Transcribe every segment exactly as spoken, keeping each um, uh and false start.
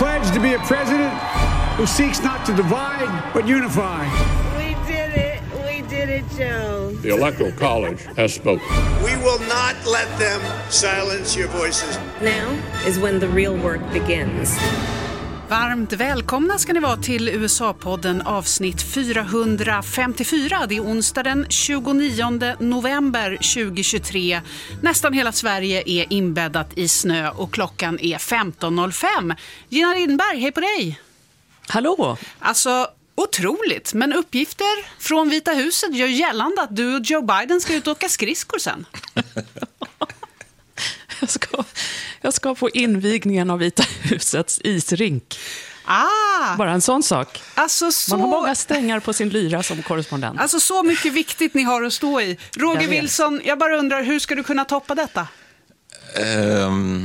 pledge to be a president who seeks not to divide but unify. We did it. We did it, Joe. The Electoral College has spoken. We will not let them silence your voices. Now is when the real work begins. Varmt välkomna ska ni vara till U S A-podden avsnitt fyrahundrafemtiofyra. Det är onsdag den tjugonionde november tjugohundratjugotre. Nästan hela Sverige är inbäddat i snö och klockan är femton noll fem. Gina Lindberg, hej på dig! Hallå! Alltså, otroligt, men uppgifter från Vita huset gör gällande att du och Joe Biden ska ut och åka skridskor sen. Jag ska, jag ska på invigningen av Vita husets isrink. Ah, Bara en sån sak. alltså så, Man har många strängar på sin lyra som korrespondent. alltså så mycket viktigt ni har att stå i. Roger Jag vet. Wilson, jag bara undrar, hur ska du kunna toppa detta? Um,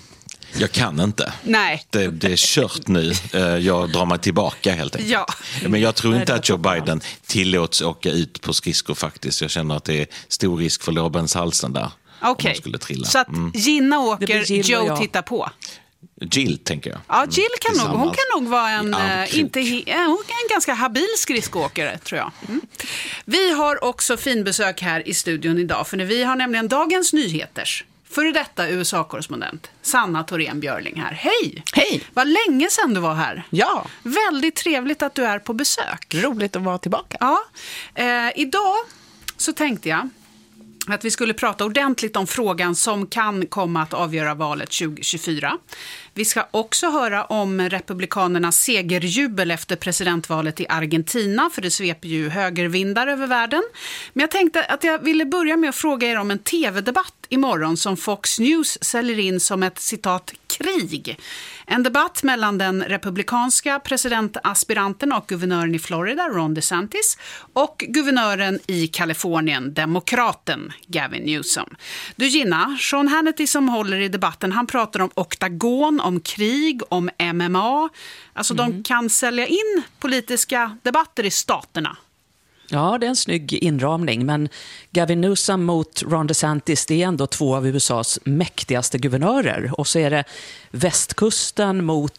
jag kan inte. Nej. Det, det är kört nu. Uh, jag drar mig tillbaka helt enkelt. Ja. Men jag tror Nej, inte det att Joe var Biden tillåts åka ut på skridskor faktiskt. Jag känner att det är stor risk för lårbenshalsen där. Okej, Om man skulle trilla. så att Mm. Gina Det blir åker, Jill och Joe jag. tittar på. Jill, tänker jag. Ja, Jill kan nog, hon Tillsammans. kan nog vara en, Ja, eh, klok. inte, he- eh, hon är en ganska habil skridskoåkare, tror jag. Mm. Vi har också finbesök här i studion idag, för när vi har nämligen Dagens Nyheters före detta U S A-korrespondent Sanna Thorén Björling här. Hej! Hej! Vad länge sedan du var här. Ja, Väldigt trevligt att du är på besök. roligt att vara tillbaka. Ja, eh, idag så tänkte jag att vi skulle prata ordentligt om frågan som kan komma att avgöra valet tjugohundratjugofyra. Vi ska också höra om republikanernas segerjubel efter presidentvalet i Argentina, för det sveper ju högervindar över världen. Men jag tänkte att jag ville börja med att fråga er om en tv-debatt imorgon som Fox News säljer in som ett citat krig. En debatt mellan den republikanska presidentaspiranten och guvernören i Florida, Ron DeSantis, och guvernören i Kalifornien, demokraten Gavin Newsom. Du Gina, Sean Hannity som håller i debatten, han pratar om oktagon, om krig, om M M A. Alltså mm. de kan sälja in politiska debatter i staterna. Ja, det är en snygg inramning, men Gavin Newsom mot Ron DeSantis, det är ändå två av U S A:s mäktigaste guvernörer. Och så är det västkusten mot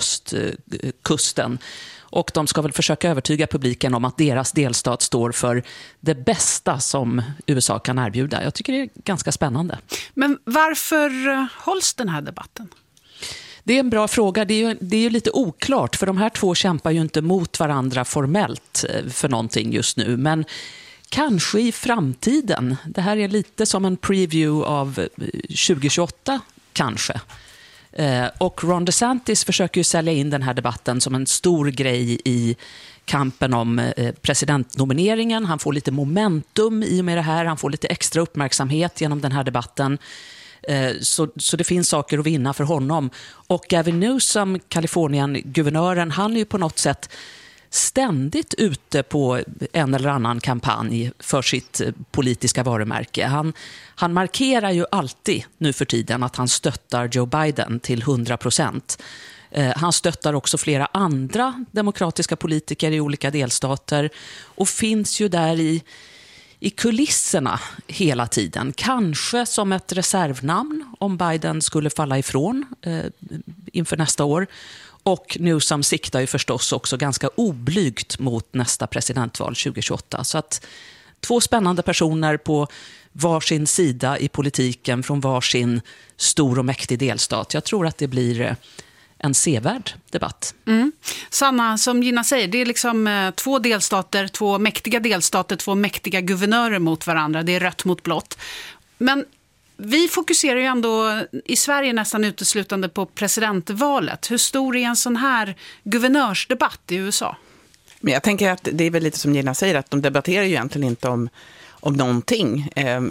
sydöstkusten. Och de ska väl försöka övertyga publiken om att deras delstat står för det bästa som U S A kan erbjuda. Jag tycker det är ganska spännande. Men varför eh, hålls den här debatten? Det är en bra fråga. Det är, ju, det är ju lite oklart, för de här två kämpar ju inte mot varandra formellt för någonting just nu. Men kanske i framtiden. Det här är lite som en preview av tjugohundratjugoåtta, kanske. Och Ron DeSantis försöker ju sälja in den här debatten som en stor grej i kampen om presidentnomineringen. Han får lite momentum i och med det här. Han får lite extra uppmärksamhet genom den här debatten. Så, så det finns saker att vinna för honom. Och Gavin Newsom, Kalifornien-guvernören, han är ju på något sätt ständigt ute på en eller annan kampanj för sitt politiska varumärke. Han, han markerar ju alltid nu för tiden att han stöttar Joe Biden till hundra procent. Han stöttar också flera andra demokratiska politiker i olika delstater och finns ju där i i kulisserna hela tiden. Kanske som ett reservnamn om Biden skulle falla ifrån eh, inför nästa år. Och Newsom siktar ju förstås också ganska oblygt mot nästa presidentval tjugohundratjugoåtta. Så att två spännande personer på varsin sida i politiken från varsin stor och mäktig delstat. Jag tror att det blir eh, en sevärd debatt. Mm. Sanna, som Gina säger, det är liksom eh, två delstater, två mäktiga delstater, två mäktiga guvernörer mot varandra. Det är rött mot blått. Men vi fokuserar ju ändå i Sverige nästan uteslutande på presidentvalet. Hur stor är en sån här guvernörsdebatt i U S A? Men jag tänker att det är väl lite som Gina säger, att de debatterar ju egentligen inte om om någonting.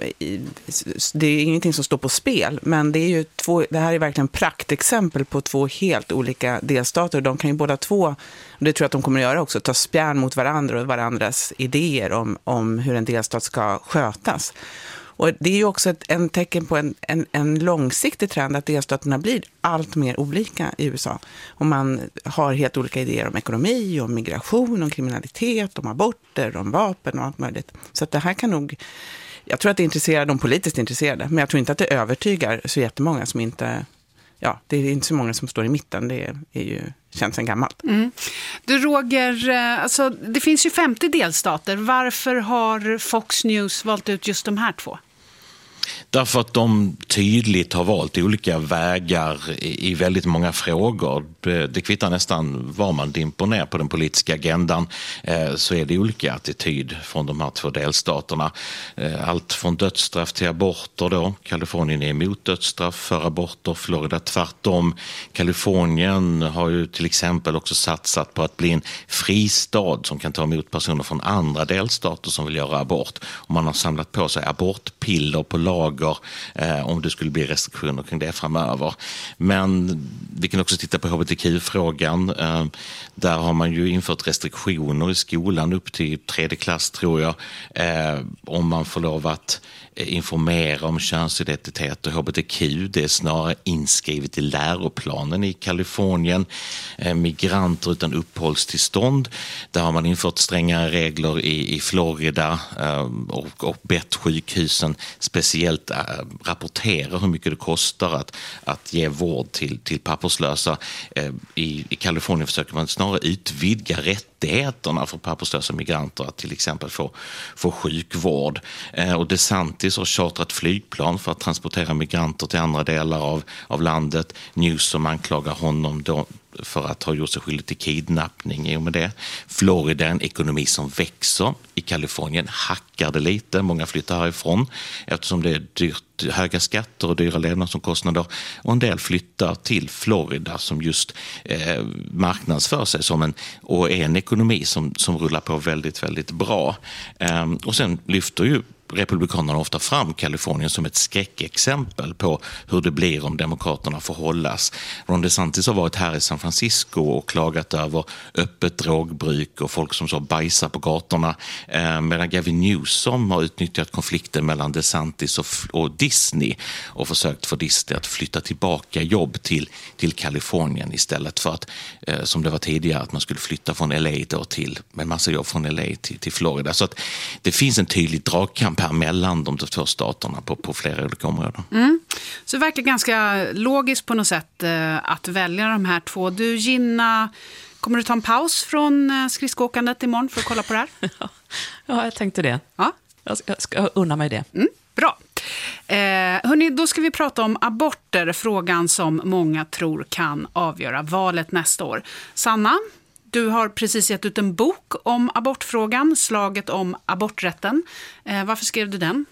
Det är ingenting som står på spel, men det är ju två, det här är verkligen praktexempel på två helt olika delstater. De kan ju båda två, och det tror jag att de kommer att göra också, ta spjärn mot varandra och varandras idéer om, om hur en delstat ska skötas. Och det är ju också ett en tecken på en, en, en långsiktig trend att delstaterna blir allt mer olika i U S A. Och man har helt olika idéer om ekonomi, om migration, om kriminalitet, om aborter, om vapen och allt möjligt. Så att det här kan nog, jag tror att det intresserar de politiskt intresserade, men jag tror inte att det övertygar så jättemånga som inte ja, det är inte så många som står i mitten. Det är, är ju, känns sedan gammalt. Mm. Du Roger, alltså, det finns ju femtio delstater. Varför har Fox News valt ut just de här två? Därför att de tydligt har valt olika vägar i väldigt många frågor. Det kvittar nästan var man dimper ner på den politiska agendan, så är det olika attityd från de här två delstaterna. Allt från dödsstraff till aborter då. Kalifornien är emot dödsstraff för aborter, Florida tvärtom. Kalifornien har ju till exempel också satsat på att bli en fristad som kan ta emot personer från andra delstater som vill göra abort. Och man har samlat på sig abortpiller på lager eh, om det skulle bli restriktioner kring det framöver. Men vi kan också titta på H B T Q-frågan. Eh, där har man ju infört restriktioner i skolan upp till tredje klass tror jag. Eh, om man får lov att informera om könsidentitet och H B T Q. Det är snarare inskrivet i läroplanen i Kalifornien. Eh, migranter utan uppehållstillstånd. Där har man infört strängare regler i, i Florida eh, och, och bett sjukhusen speciellt äh, rapportera hur mycket det kostar att, att ge vård till, till papperslösa. Eh, i, I Kalifornien försöker man snarare utvidga rättigheterna för papperslösa migranter att till exempel få, få sjukvård. Eh, och DeSantis har chartrat flygplan för att transportera migranter till andra delar av, av landet. Newsom anklagar honom då för att ha gjort sig skyldig till kidnappning i och med det. Florida är en ekonomi som växer. I Kalifornien hackar det lite. Många flyttar härifrån eftersom det är dyrt, höga skatter och dyra levnadsomkostnader. Och en del flyttar till Florida som just eh, marknadsför sig som en, och är en ekonomi som, som rullar på väldigt, väldigt bra. Eh, och sen lyfter ju Republikanerna ofta fram Kalifornien som ett skräckexempel på hur det blir om demokraterna får hållas. Ron DeSantis har varit här i San Francisco och klagat över öppet drogbruk och folk som så bajsar på gatorna. Eh, medan Gavin Newsom har utnyttjat konflikten mellan DeSantis och, och Disney och försökt få Disney att flytta tillbaka jobb till, till Kalifornien istället för att, eh, som det var tidigare, att man skulle flytta från L A då till, med massa jobb från L A till, till Florida. Så att det finns en tydlig dragkamp här mellan de två staterna på, på flera olika områden. Mm. Så det verkar ganska logiskt på något sätt eh, att välja de här två. Du Gina, kommer du ta en paus från eh, skridskoåkandet imorgon för att kolla på det här? Ja, jag tänkte det. Ja. Jag ska, jag ska unna mig det. Mm, bra. Eh, hörni, då ska vi prata om aborter, frågan som många tror kan avgöra valet nästa år. Sanna, du har precis gett ut en bok om abortfrågan, Slaget om aborträtten. Eh, varför skrev du den?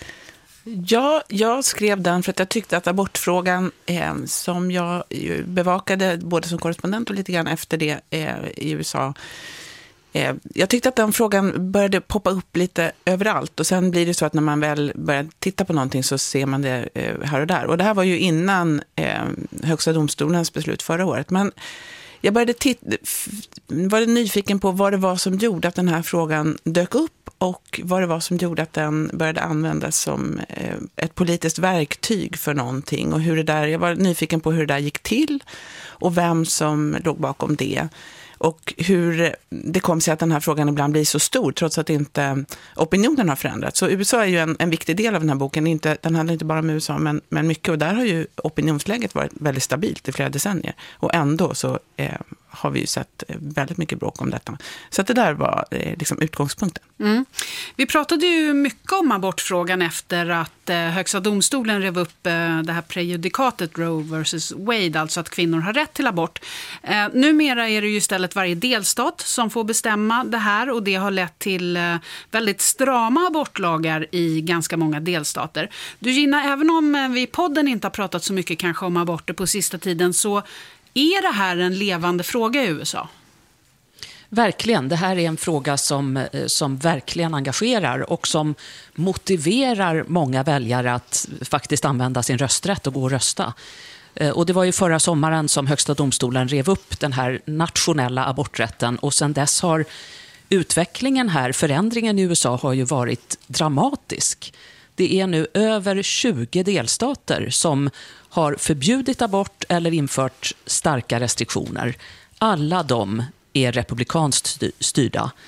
Ja, jag skrev den för att jag tyckte att abortfrågan, eh, som jag ju bevakade både som korrespondent och lite grann efter det eh, i U S A, eh, jag tyckte att den frågan började poppa upp lite överallt och sen blir det så att när man väl börjar titta på någonting så ser man det eh, här och där. Och det här var ju innan eh, Högsta domstolens beslut förra året, men jag började titta, var nyfiken på vad det var som gjorde att den här frågan dök upp och vad det var som gjorde att den började användas som ett politiskt verktyg för någonting och hur det där, jag var nyfiken på hur det där gick till och vem som låg bakom det. Och hur det kom sig att den här frågan ibland blir så stor trots att inte opinionen har förändrats. Så U S A är ju en, en viktig del av den här boken. Inte, den handlar inte bara om U S A men, men mycket. Och där har ju opinionsläget varit väldigt stabilt i flera decennier. Och ändå så eh, har vi ju sett väldigt mycket bråk om detta. Så att det där var eh, liksom utgångspunkten. Mm. Vi pratade ju mycket om abortfrågan efter att eh, Högsta domstolen rev upp eh, det här prejudikatet Roe versus Wade, alltså att kvinnor har rätt till abort. Eh, numera är det ju istället varje delstat som får bestämma det här och det har lett till eh, väldigt strama abortlagar i ganska många delstater. Du Gina, även om eh, vi i podden inte har pratat så mycket kanske om aborter på sista tiden så är det här en levande fråga i U S A? Verkligen, det här är en fråga som, som verkligen engagerar och som motiverar många väljare att faktiskt använda sin rösträtt och gå och rösta. Och det var ju förra sommaren som Högsta domstolen rev upp den här nationella aborträtten och sedan dess har utvecklingen här, förändringen i U S A har ju varit dramatisk. Det är nu över tjugo delstater som har förbjudit abort eller infört starka restriktioner. Alla de är republikanskt styrda.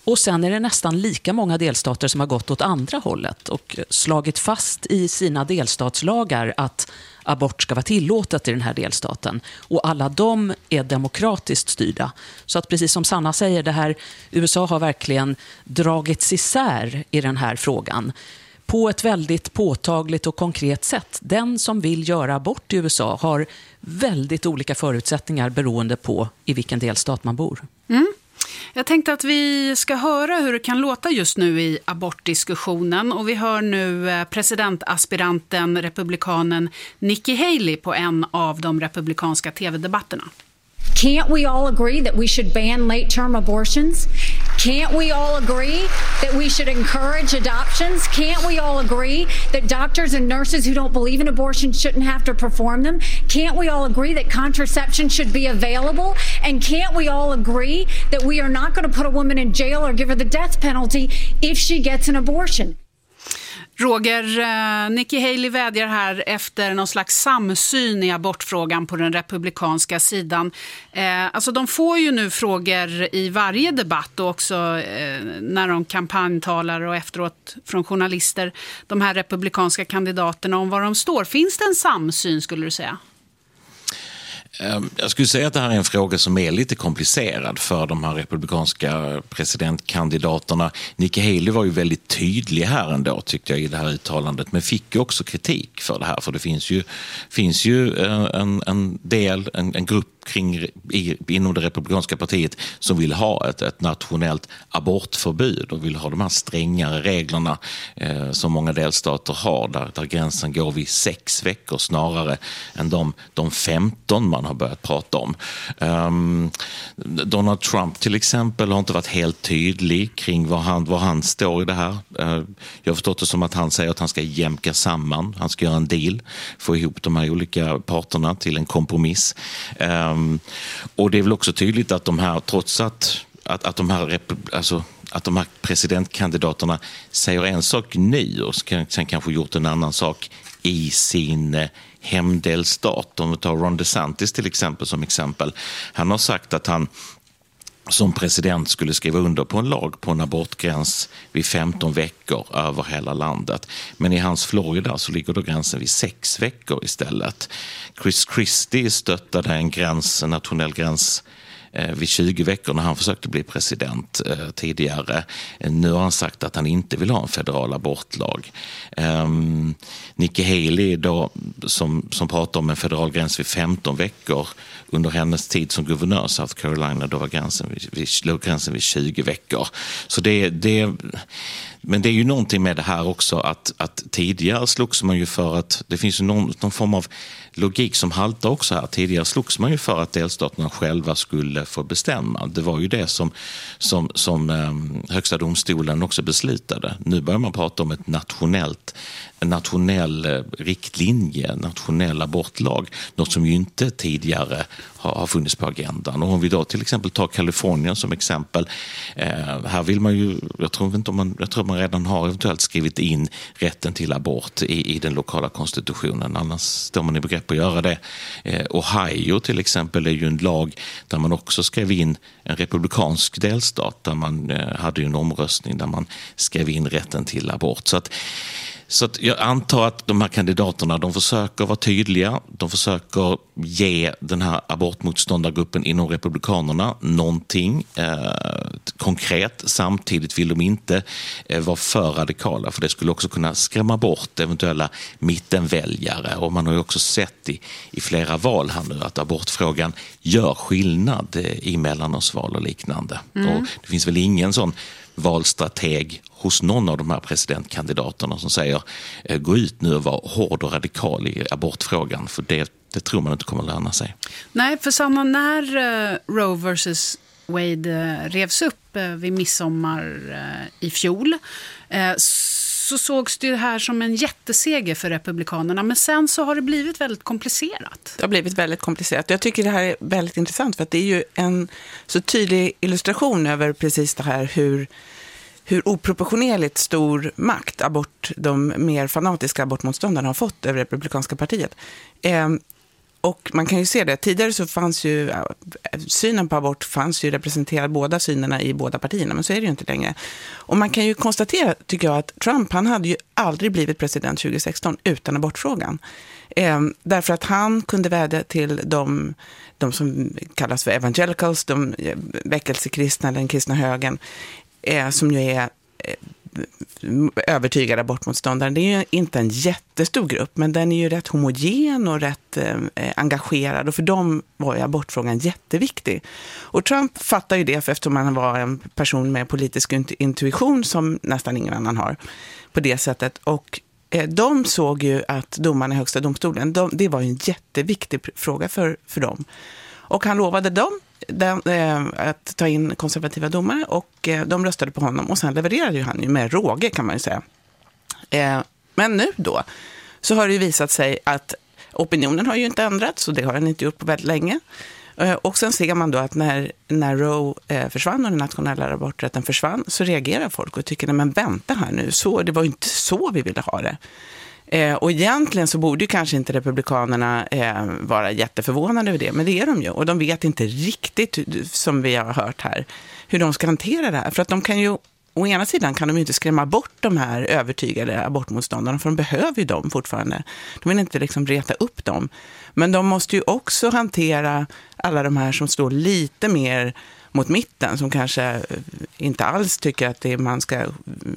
Och sen är det nästan lika många delstater som har gått åt andra hållet och slagit fast i sina delstatslagar att abort ska vara tillåtet i den här delstaten. Och alla de är demokratiskt styrda. Så att precis som Sanna säger, det här, U S A har verkligen dragits isär i den här frågan på ett väldigt påtagligt och konkret sätt. Den som vill göra abort i U S A har väldigt olika förutsättningar beroende på i vilken delstat man bor. Mm. Jag tänkte att vi ska höra hur det kan låta just nu i abortdiskussionen. Och vi hör nu presidentaspiranten, republikanen Nikki Haley på en av de republikanska tv-debatterna. Can't we all agree that we should ban late-term abortions? Can't we all agree that we should encourage adoptions? Can't we all agree that doctors and nurses who don't believe in abortion shouldn't have to perform them? Can't we all agree that contraception should be available? And can't we all agree that we are not going to put a woman in jail or give her the death penalty if she gets an abortion? Roger, eh, Nikki Haley vädjar här efter någon slags samsyn i abortfrågan på den republikanska sidan. Eh, alltså de får ju nu frågor i varje debatt och också eh, när de kampanjtalar och efteråt från journalister, de här republikanska kandidaterna om var de står. Finns det en samsyn, skulle du säga? Jag skulle säga att det här är en fråga som är lite komplicerad för de här republikanska presidentkandidaterna. Nikki Haley var ju väldigt tydlig här ändå, tyckte jag, i det här uttalandet, men fick ju också kritik för det här, för det finns ju, finns ju en, en del, en, en grupp kring, i, inom det republikanska partiet som vill ha ett, ett nationellt abortförbud och vill ha de här strängare reglerna eh, som många delstater har, där, där gränsen går vid sex veckor snarare än de, de femton man har börjat prata om. Um, Donald Trump till exempel har inte varit helt tydlig kring vad han, vad han står i det här. Uh, jag har förstått det som att han säger att han ska jämka samman, han ska göra en deal, få ihop de här olika parterna till en kompromiss. Um, och det är väl också tydligt att de här, trots att, att, att, de, här, alltså, att de här presidentkandidaterna säger en sak ny och sen kanske gjort en annan sak i sin hemdelstat. Om vi tar Ron DeSantis till exempel som exempel. Han har sagt att han som president skulle skriva under på en lag på en abortgräns vid femton veckor över hela landet. Men i hans Florida så ligger då gränsen vid sex veckor istället. Chris Christie stöttade en gräns, en nationell gräns vid tjugo veckor när han försökte bli president eh, tidigare. Nu har han sagt att han inte vill ha en federal abortlag. Um, Nikki Haley då, som, som pratar om en federal gräns vid femton veckor under hennes tid som guvernör South Carolina, då var gränsen vid, vid, låg gränsen vid tjugo veckor. Så det, det, men det är ju någonting med det här också att, att tidigare slogs man ju för att det finns ju någon, någon form av logik som haltar också här. Tidigare slogs man ju för att delstaterna själva skulle få bestämma. Det var ju det som, som, som eh, högsta domstolen också beslutade. Nu börjar man prata om ett nationellt, en nationell eh, riktlinje, en nationell abortlag. Något som ju inte tidigare har, har funnits på agendan. Och om vi då till exempel tar Kalifornien som exempel. Eh, här vill man ju, jag tror inte om man, jag tror man redan har eventuellt skrivit in rätten till abort i, i den lokala konstitutionen. Annars står man i begrepp att göra det. Eh, Ohio till exempel är ju en lag där man också skrev in en republikansk delstat där man eh, hade ju en omröstning där man skrev in rätten till abort. Så att Så att jag antar att de här kandidaterna, de försöker vara tydliga, de försöker ge den här abortmotståndargruppen inom republikanerna någonting eh, konkret. Samtidigt vill de inte eh, vara för radikala, för det skulle också kunna skrämma bort eventuella mittenväljare. Och man har ju också sett i, i flera val här nu att abortfrågan gör skillnad eh, i mellanårsval och liknande. Mm. Och det finns väl ingen sån valstrateg hos någon av de här presidentkandidaterna som säger gå ut nu och vara hård och radikal i abortfrågan, för det, det tror man inte kommer att löna sig. Nej, för samma när uh, Roe versus Wade uh, revs upp uh, vid midsommar uh, i fjol uh, så sågs det här som en jätteseger för republikanerna, men sen så har det blivit väldigt komplicerat. Det har blivit väldigt komplicerat. Jag tycker det här är väldigt intressant för att det är ju en så tydlig illustration över precis det här hur hur oproportionerligt stor makt abort, de mer fanatiska abortmotståndarna har fått över det republikanska partiet. Eh, och man kan ju se det, tidigare så fanns ju synen på abort fanns ju representerad båda synerna i båda partierna, men så är det ju inte längre. Och man kan ju konstatera, tycker jag, att Trump, han hade ju aldrig blivit president tjugo sexton utan abortfrågan. Eh, därför att han kunde vädja till de, de som kallas för evangelicals, de väckelsekristna eller den kristna högern, eh, som ju är eh, övertygade abortmotståndare. Det är ju inte en jättestor grupp, men den är ju rätt homogen och rätt eh, engagerad, och för dem var ju abortfrågan jätteviktig. Och Trump fattar ju det, för eftersom han var en person med politisk intuition som nästan ingen annan har på det sättet. Och eh, de såg ju att domarna i högsta domstolen, de, det var ju en jätteviktig fråga för, för dem. Och han lovade dem Den, eh, att ta in konservativa domare, och eh, de röstade på honom, och sen levererade ju han ju med råge, kan man ju säga. Eh, men nu då så har det ju visat sig att opinionen har ju inte ändrats, och det har den inte gjort på väldigt länge. Eh, och sen ser man då att när, när Roe eh, försvann och den nationella aborträtten försvann, så reagerar folk och tycker, nej men vänta här nu, så, det var ju inte så vi ville ha det. Eh, och egentligen så borde ju kanske inte republikanerna eh, vara jätteförvånade över det, men det är de ju. Och de vet inte riktigt, som vi har hört här, hur de ska hantera det här. För att de kan ju, å ena sidan kan de ju inte skrämma bort de här övertygade abortmotståndarna, för de behöver ju dem fortfarande. De vill inte liksom reta upp dem. Men de måste ju också hantera alla de här som står lite mer mot mitten, som kanske inte alls tycker att det man ska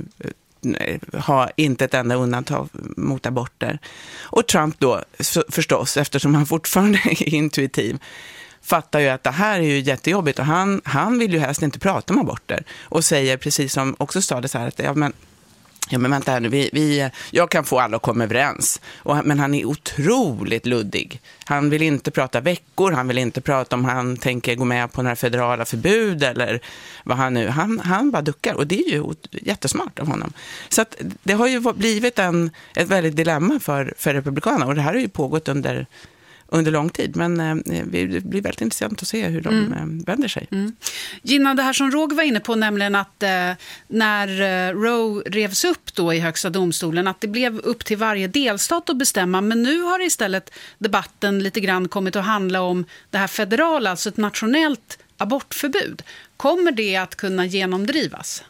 ha inte ett enda undantag mot aborter. Och Trump då, förstås, eftersom han fortfarande är intuitiv, fattar ju att det här är ju jättejobbigt, och han, han vill ju helst inte prata om aborter, och säger, precis som också sa det så här, att ja men Ja, men vänta här nu, vi, vi, jag kan få alla att komma överens. Och, men han är otroligt luddig. Han vill inte prata veckor, han vill inte prata om han tänker gå med på några federala förbud eller vad han nu. Han, han bara duckar, och det är ju jättesmart av honom. Så att det har ju blivit en, ett väldigt dilemma för, för republikanerna, och det här har ju pågått under... under lång tid, men eh, det blir väldigt intressant att se hur de mm. eh, vänder sig. Mm. Gina, det här som Roger var inne på, nämligen att eh, när eh, Roe revs upp då i högsta domstolen, att det blev upp till varje delstat att bestämma, men nu har istället debatten lite grann kommit att handla om det här federala, alltså ett nationellt abortförbud. Kommer det att kunna genomdrivas?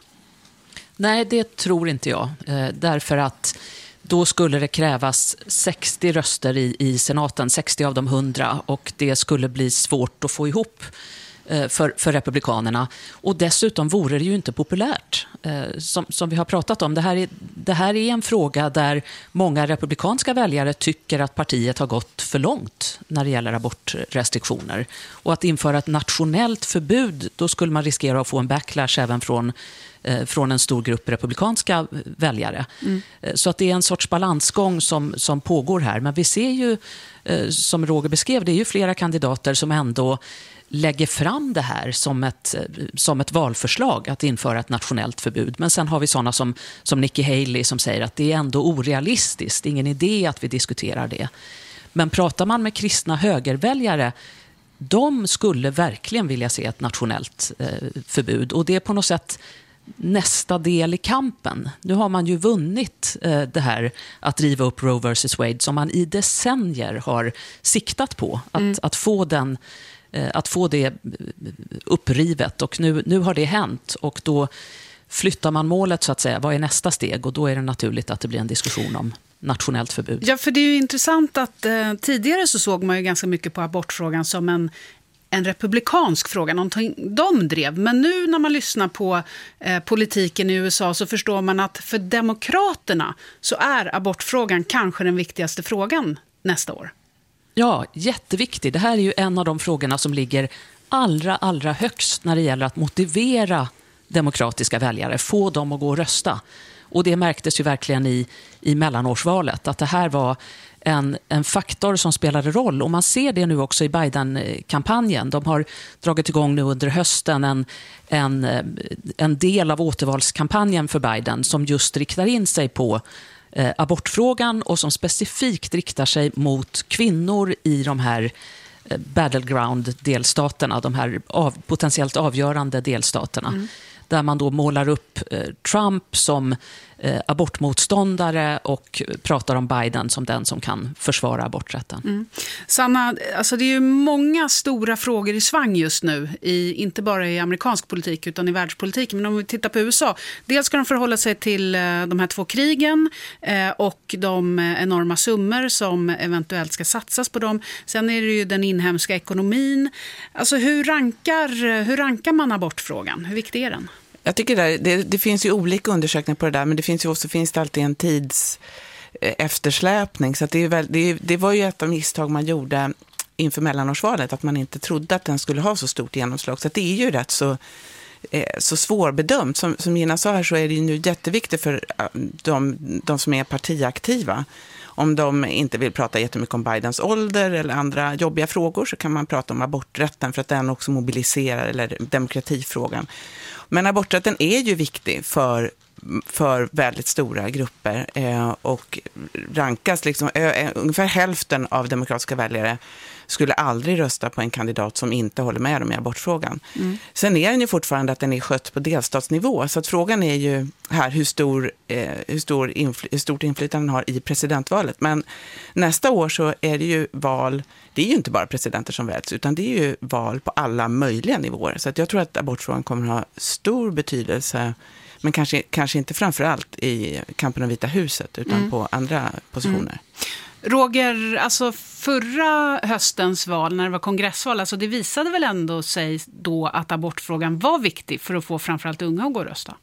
Nej, det tror inte jag, eh, därför att då skulle det krävas sextio röster i, i senaten, sextio av de hundra, och det skulle bli svårt att få ihop eh, för, för republikanerna. Och dessutom vore det ju inte populärt. Eh, som, som vi har pratat om, det här, är, det här är en fråga där många republikanska väljare tycker att partiet har gått för långt när det gäller abortrestriktioner. Och att införa ett nationellt förbud, då skulle man riskera att få en backlash även från från en stor grupp republikanska väljare. Mm. Så att det är en sorts balansgång som, som pågår här. Men vi ser ju, som Roger beskrev, det är ju flera kandidater som ändå lägger fram det här som ett, som ett valförslag att införa ett nationellt förbud. Men sen har vi sådana som, som Nikki Haley som säger att det är ändå orealistiskt. Det är ingen idé att vi diskuterar det. Men pratar man med kristna högerväljare, de skulle verkligen vilja se ett nationellt eh, förbud. Och det är på något sätt nästa del i kampen. Nu har man ju vunnit eh, det här att riva upp Roe versus Wade som man i decennier har siktat på. Att, mm. att, få, den, eh, att få det upprivet, och nu, nu har det hänt, och då flyttar man målet så att säga. Vad är nästa steg? Och då är det naturligt att det blir en diskussion om nationellt förbud. Ja, för det är ju intressant att eh, tidigare så såg man ju ganska mycket på abortfrågan som en en republikansk fråga, någonting de drev. Men nu när man lyssnar på eh, politiken i U S A så förstår man att för demokraterna så är abortfrågan kanske den viktigaste frågan nästa år. Ja, jätteviktig. Det här är ju en av de frågorna som ligger allra, allra högst när det gäller att motivera demokratiska väljare, få dem att gå och rösta. Och det märktes ju verkligen i, i mellanårsvalet, att det här var En, en faktor som spelade roll, och man ser det nu också i Biden-kampanjen. De har dragit igång nu under hösten en, en, en del av återvalskampanjen för Biden som just riktar in sig på eh, abortfrågan, och som specifikt riktar sig mot kvinnor i de här eh, battleground-delstaterna, de här av, potentiellt avgörande delstaterna. Mm. Där man då målar upp eh, Trump som eh, abortmotståndare och pratar om Biden som den som kan försvara aborträtten. Mm. Sanna, alltså det är ju många stora frågor i svang just nu, i, inte bara i amerikansk politik utan i världspolitiken. Men om vi tittar på U S A, dels ska de förhålla sig till eh, de här två krigen eh, och de enorma summor som eventuellt ska satsas på dem. Sen är det ju den inhemska ekonomin. Alltså hur rankar, hur rankar man abortfrågan? Hur viktig är den? Jag tycker det, det, det finns ju olika undersökningar på det där, men det finns ju också finns det alltid en tids eftersläpning. Så att det, är väl, det, det var ju ett av misstag man gjorde inför mellanårsvalet, att man inte trodde att den skulle ha så stort genomslag. Så att det är ju rätt så, eh, så svårbedömt. Som, som Gina sa här så är det ju nu jätteviktigt för de, de som är partiaktiva. Om de inte vill prata jättemycket om Bidens ålder eller andra jobbiga frågor så kan man prata om aborträtten för att den också mobiliserar, eller demokratifrågan. Men aborträtten är ju viktig för, för väldigt stora grupper eh, och rankas liksom, eh, ungefär hälften av demokratiska väljare skulle aldrig rösta på en kandidat som inte håller med dem i abortfrågan. Mm. Sen är den ju fortfarande att den är skött på delstatsnivå. Så att frågan är ju här hur, stor, eh, hur, stor infly- hur stort inflytande den har i presidentvalet. Men nästa år så är det ju val, det är ju inte bara presidenter som väljs utan det är ju val på alla möjliga nivåer. Så att jag tror att abortfrågan kommer att ha stor betydelse, men kanske, kanske inte framförallt i kampen om Vita huset utan mm. på andra positioner. Mm. Roger, alltså förra höstens val när det var kongressval, alltså det visade väl ändå sig då att abortfrågan var viktig för att få framförallt unga att gå och rösta?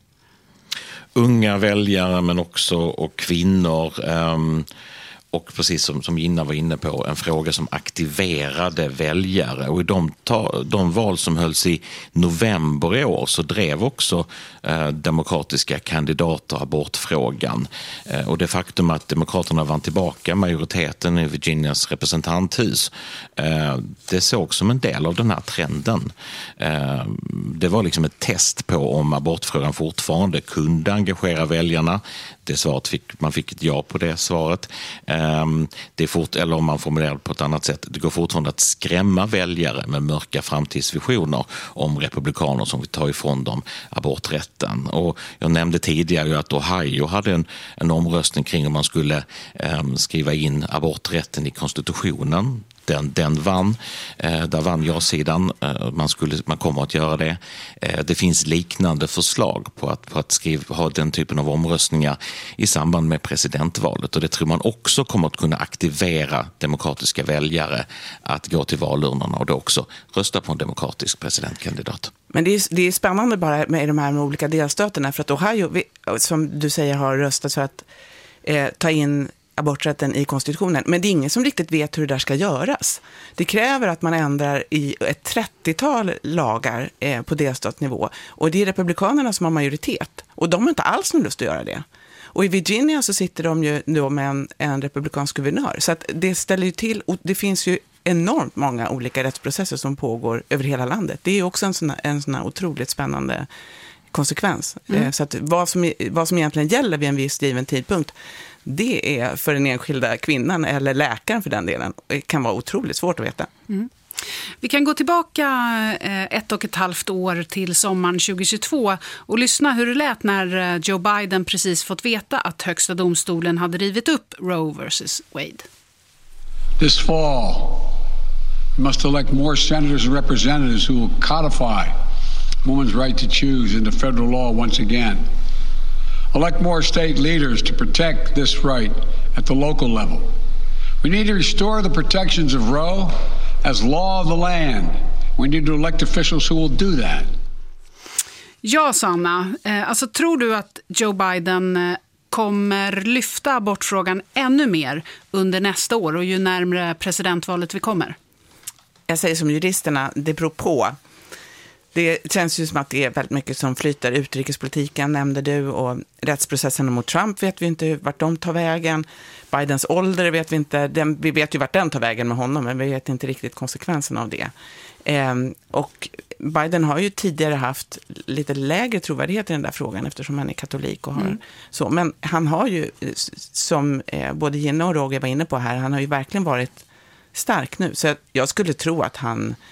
Unga väljare men också och kvinnor um... och precis som, som Gina var inne på, en fråga som aktiverade väljare. Och i de, ta, de val som hölls i november i år så drev också eh, demokratiska kandidater abortfrågan. Eh, och det faktum att demokraterna vann tillbaka majoriteten i Virginias representanthus, eh, det såg som en del av den här trenden. Eh, det var liksom ett test på om abortfrågan fortfarande kunde engagera väljarna. Det svaret fick, man fick ett ja på det svaret. Det är fort, eller om man formulerar det på ett annat sätt, det går fortfarande att skrämma väljare med mörka framtidsvisioner om republikaner som vill ta ifrån dem aborträtten. Och jag nämnde tidigare att Ohio hade en, en omröstning kring om man skulle um, skriva in aborträtten i konstitutionen. Den, den vann. Eh, där vann ja-sidan. Eh, man, skulle, man kommer att göra det. Eh, det finns liknande förslag på att, på att skriva, ha den typen av omröstningar i samband med presidentvalet. Och det tror man också kommer att kunna aktivera demokratiska väljare att gå till valurnorna och då också rösta på en demokratisk presidentkandidat. Men det är, det är spännande bara med de här med olika delstaterna, för att Ohio, som du säger, har röstat för att eh, ta in aborträtten i konstitutionen. Men det är ingen som riktigt vet hur det där ska göras. Det kräver att man ändrar i ett trettiotal lagar eh, på delstatsnivå. Och det är republikanerna som har majoritet. Och de har inte alls någon lust att göra det. Och i Virginia så sitter de ju då med en, en republikansk guvernör. Så att det ställer ju till, och det finns ju enormt många olika rättsprocesser som pågår över hela landet. Det är ju också en sån, en sån här otroligt spännande konsekvens. Mm. Eh, så att vad som, vad som egentligen gäller vid en viss given tidpunkt, det är för den enskilda kvinnan eller läkaren för den delen, det kan vara otroligt svårt att veta. Mm. Vi kan gå tillbaka ett och ett halvt år till sommaren tjugohundratjugotvå och lyssna hur det lät när Joe Biden precis fått veta att högsta domstolen hade rivit upp Roe versus Wade. This fall, we must elect more senators and representatives who will codify women's right to choose into federal law once again. Elect more state leaders to protect this right at the local level. We need to restore the protections of Roe as law of the land. We need to elect officials who will do that. Ja, Sanna. Alltså, tror du att Joe Biden kommer lyfta abortfrågan ännu mer under nästa år och ju närmare presidentvalet vi kommer? Jag säger som juristerna, det beror på. Det känns ju som att det är väldigt mycket som flyter. Utrikespolitiken nämnde du, och rättsprocessen mot Trump vet vi inte vart de tar vägen. Bidens ålder vet vi inte, den, vi vet ju vart den tar vägen med honom, men vi vet inte riktigt konsekvenserna av det. Ehm, och Biden har ju tidigare haft lite lägre trovärdighet i den där frågan eftersom han är katolik och har mm. så. Men han har ju, som eh, både Gina och Roger var inne på här, han har ju verkligen varit stark nu. Så jag skulle tro att han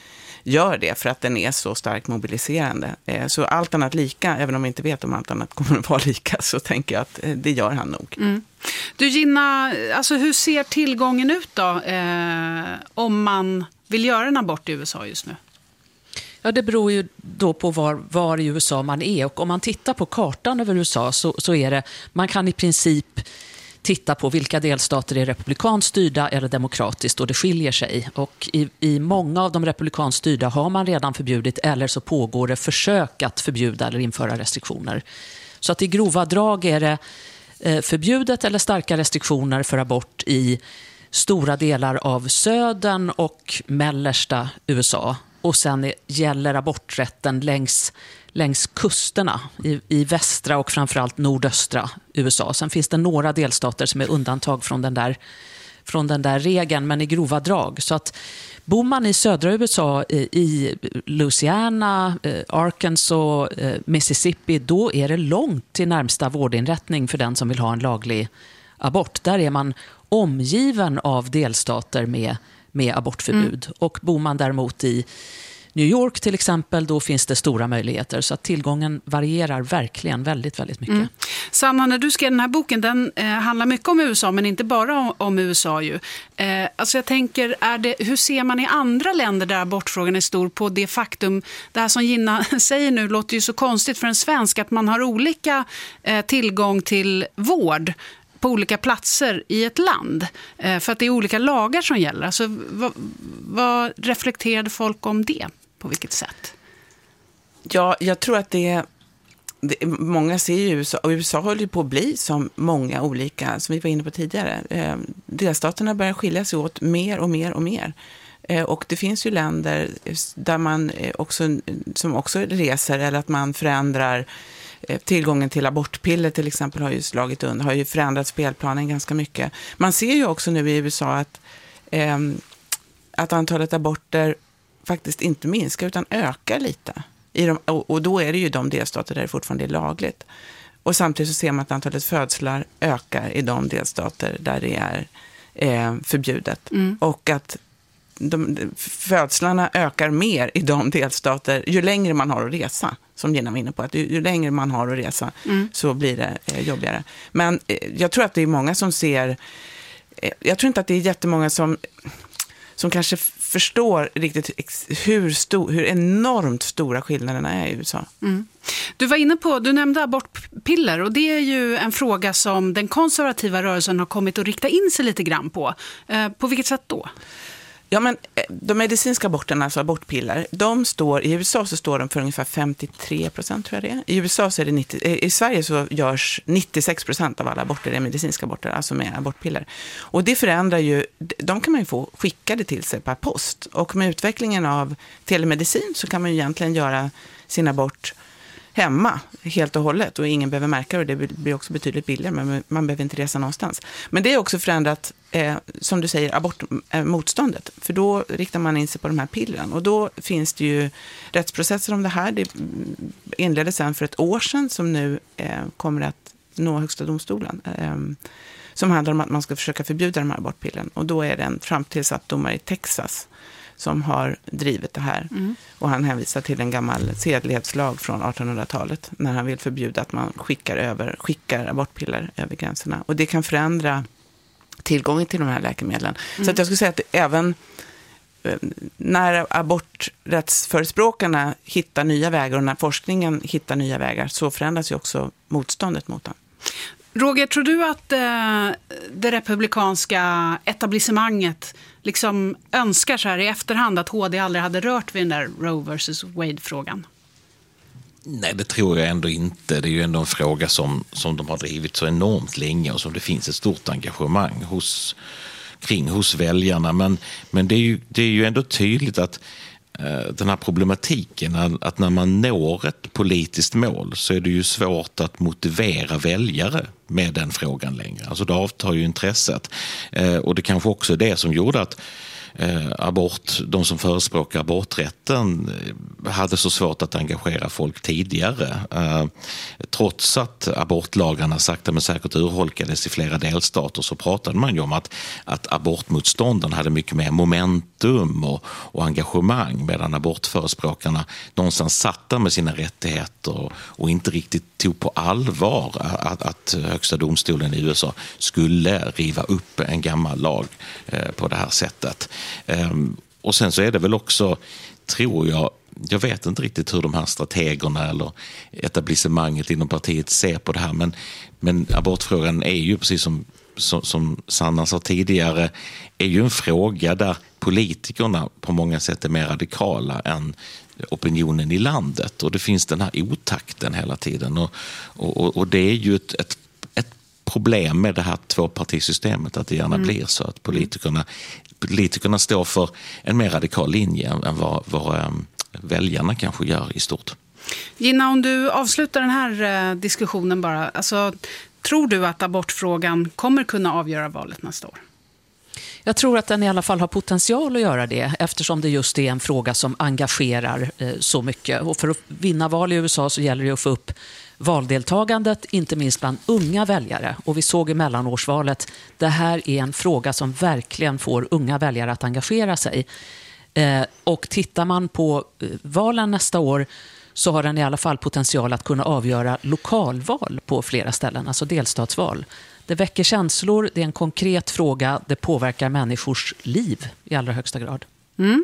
gör det för att den är så starkt mobiliserande. Så allt annat lika, även om vi inte vet om allt annat kommer att vara lika, så tänker jag att det gör han nog. Mm. Du Gina, alltså hur ser tillgången ut då eh, om man vill göra en abort i U S A just nu? Ja, det beror ju då på var, var i U S A man är, och om man tittar på kartan över U S A så, så är det, man kan i princip titta på vilka delstater är republikanskt styrda eller demokratiskt, och det skiljer sig. Och i, i många av de republikanskt styrda har man redan förbjudit, eller så pågår det försök att förbjuda eller införa restriktioner. Så att i grova drag är det eh, förbjudet eller starka restriktioner för abort i stora delar av södern och mellersta U S A. Och sen är, gäller aborträtten längs, längs kusterna i, i västra och framförallt nordöstra U S A. Sen finns det några delstater som är undantag från den där, från den där regeln, men i grova drag. Så att bor man i södra U S A, i Louisiana, Arkansas, Mississippi, då är det långt till närmsta vårdinrättning för den som vill ha en laglig abort. Där är man omgiven av delstater med, med abortförbud. Mm. Och bor man däremot i New York till exempel, då finns det stora möjligheter. Så att tillgången varierar verkligen väldigt, väldigt mycket. Mm. Sanna, när du skrev den här boken, den eh, handlar mycket om U S A, men inte bara om, om U S A ju. Eh, alltså jag tänker, är det, hur ser man i andra länder där abortfrågan är stor på det faktum, det här som Gina säger nu låter ju så konstigt för en svensk, att man har olika eh, tillgång till vård på olika platser i ett land. Eh, för att det är olika lagar som gäller. Alltså, vad, vad reflekterade folk om det? På vilket sätt? Ja, jag tror att det, det många ser ju U S A, och U S A håller ju på att bli som många olika, som vi var inne på tidigare. Eh, delstaterna börjar skilja sig åt mer och mer och mer. Eh, och det finns ju länder där man också, som också reser, eller att man förändrar tillgången till abortpiller till exempel, har ju slagit under, har ju förändrat spelplanen ganska mycket. Man ser ju också nu i U S A att, eh, att antalet aborter faktiskt inte minskar utan ökar lite. I de, och, och då är det ju de delstater där det fortfarande är lagligt. Och samtidigt så ser man att antalet födslar ökar i de delstater där det är eh, förbjudet. Mm. Och att de, födslarna ökar mer i de delstater ju längre man har att resa. Som Gina var inne på, att ju, ju längre man har att resa mm. så blir det eh, jobbigare. Men eh, jag tror att det är många som ser, eh, jag tror inte att det är jättemånga som, som kanske förstår riktigt hur, stor, hur enormt stora skillnaderna är i U S A. Mm. Du var inne på, du nämnde abortpiller, och det är ju en fråga som den konservativa rörelsen har kommit att rikta in sig lite grann på. Eh, på vilket sätt då? Ja, men de medicinska aborterna, alltså abortpiller, de står, i U S A så står de för ungefär femtiotre procent tror jag det är. I U S A så är det nittio, i Sverige så görs nittiosex procent av alla aborter är medicinska aborter, alltså med abortpiller. Och det förändrar ju, de kan man ju få skickade till sig per post. Och med utvecklingen av telemedicin så kan man ju egentligen göra sin abort hemma helt och hållet, och ingen behöver märka det. Det blir också betydligt billigare, men man behöver inte resa någonstans. Men det är också förändrat, eh, som du säger, abortmotståndet. För då riktar man in sig på de här pillren. Och då finns det ju rättsprocesser om det här. Det inleddes sedan för ett år sedan, som nu eh, kommer att nå högsta domstolen. Eh, som handlar om att man ska försöka förbjuda de här abortpillen. Och då är det en framtillsatt domare i Texas som har drivit det här. Mm. Och han hänvisar till en gammal sedlighetslag från artonhundratalet när han vill förbjuda att man skickar, över, skickar abortpiller över gränserna. Och det kan förändra tillgången till de här läkemedlen. Mm. Så att jag skulle säga att även när aborträttsförespråkarna hittar nya vägar och när forskningen hittar nya vägar, så förändras ju också motståndet mot dem. Roger, tror du att eh, det republikanska etablissemanget liksom önskar så här i efterhand att H D aldrig hade rört vid den där Roe versus Wade-frågan? Nej, det tror jag ändå inte. Det är ju ändå en fråga som, som de har drivit så enormt länge och som det finns ett stort engagemang hos, kring hos väljarna. Men, men det, är ju, det är ju ändå tydligt att den här problematiken, att när man når ett politiskt mål så är det ju svårt att motivera väljare med den frågan längre. Alltså det avtar ju intresset. Och det kanske också är det som gjorde att abort, de som förespråkar aborträtten hade så svårt att engagera folk tidigare. Trots att abortlagarna sakta men säkert urholkades i flera delstater så pratade man ju om att, att abortmotstånden hade mycket mer momentum och, och engagemang, medan abortförespråkarna någonstans satt där med sina rättigheter och, och inte riktigt tog på allvar att, att högsta domstolen i U S A skulle riva upp en gammal lag eh, på det här sättet. Ehm, och sen så är det väl också, tror jag, jag vet inte riktigt hur de här strategerna eller etablissemanget inom partiet ser på det här, men, men abortfrågan är ju precis som, som, som Sanna sa tidigare, är ju en fråga där politikerna på många sätt är mer radikala än opinionen i landet, och det finns den här otakten hela tiden, och, och, och det är ju ett, ett, ett problem med det här tvåpartisystemet, att det gärna mm. blir så att politikerna, politikerna står för en mer radikal linje än vad, vad um, väljarna kanske gör i stort. Gina, om du avslutar den här eh, diskussionen bara, alltså, tror du att abortfrågan kommer kunna avgöra valet nästa år? Jag tror att den i alla fall har potential att göra det, eftersom det just är en fråga som engagerar eh, så mycket. Och för att vinna val i U S A så gäller det att få upp valdeltagandet, inte minst bland unga väljare. Och vi såg i mellanårsvalet, det här är en fråga som verkligen får unga väljare att engagera sig. Eh, och tittar man på eh, valen nästa år så har den i alla fall potential att kunna avgöra lokalval på flera ställen, alltså delstatsval. Det väcker känslor, det är en konkret fråga, det påverkar människors liv i allra högsta grad. Mm.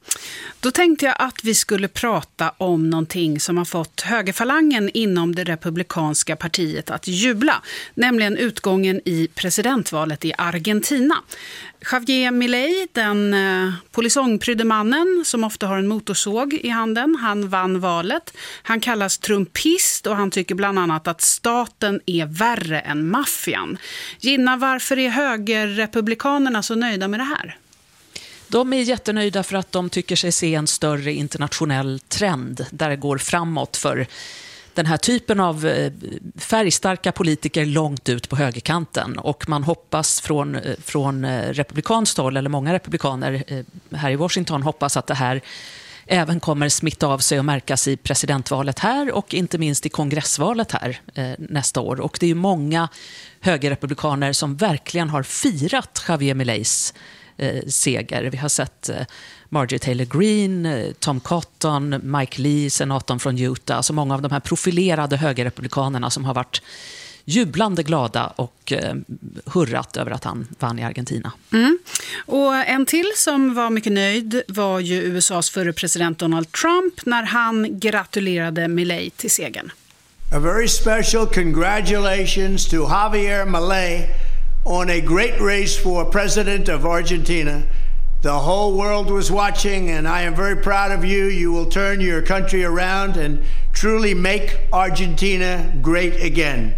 Då tänkte jag att vi skulle prata om någonting som har fått högerfalangen inom det republikanska partiet att jubla, nämligen utgången i presidentvalet i Argentina. Javier Milei, den eh, polisongprydde mannen som ofta har en motorsåg i handen, han vann valet. Han kallas trumpist och han tycker bland annat att staten är värre än maffian. Gina, varför är högerrepublikanerna så nöjda med det här? De är jättenöjda för att de tycker sig se en större internationell trend där det går framåt för den här typen av färgstarka politiker långt ut på högerkanten. Och man hoppas från, från republikanskt håll, eller många republikaner här i Washington hoppas att det här även kommer smitta av sig och märkas i presidentvalet här och inte minst i kongressvalet här nästa år. Och det är ju många högerrepublikaner som verkligen har firat Javier Mileis Eh, seger. Vi har sett eh, Marjorie Taylor Greene, eh, Tom Cotton, Mike Lee, senatorn från Utah. Alltså många av de här profilerade högerrepublikanerna som har varit jublande glada och eh, hurrat över att han vann i Argentina. Mm. Och en till som var mycket nöjd var ju U S A:s förre president Donald Trump när han gratulerade Milei till segern. A very special congratulations to Javier Milei on a great race for president of Argentina. The whole world was watching, and I am very proud of you. You will turn your country around and truly make Argentina great again.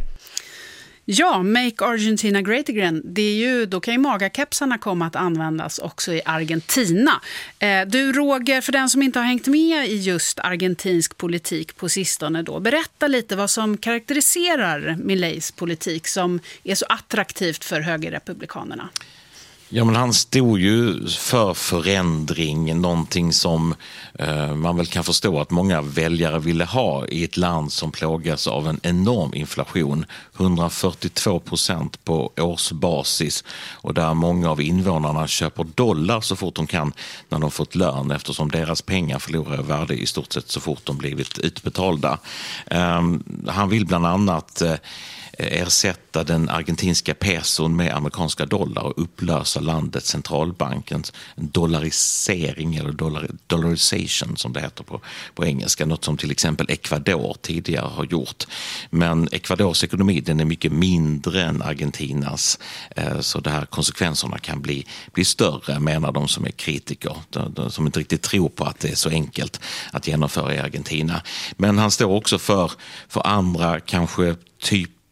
Ja, Make Argentina Great Again. Det är ju, då kan ju magakepsarna komma att användas också i Argentina. Eh, du Roger, för den som inte har hängt med i just argentinsk politik på sistone då, berätta lite vad som karaktäriserar Mileis politik som är så attraktivt för högerrepublikanerna. Ja, men han stod ju för förändring, någonting som eh, man väl kan förstå att många väljare ville ha i ett land som plågas av en enorm inflation, hundrafyrtiotvå procent på årsbasis, och där många av invånarna köper dollar så fort de kan när de fått lön, eftersom deras pengar förlorar värde i stort sett så fort de blivit utbetalda. Eh, han vill bland annat eh, ersätta den argentinska peson med amerikanska dollar och upplösa landets centralbankens dollarisering eller dollar, dollarization som det heter på, på engelska, något som till exempel Ecuador tidigare har gjort. Men Ecuadors ekonomi, den är mycket mindre än Argentinas, så det här konsekvenserna kan bli, bli större, menar de som är kritiker, de, de som inte riktigt tror på att det är så enkelt att genomföra i Argentina. Men han står också för, för andra kanske typ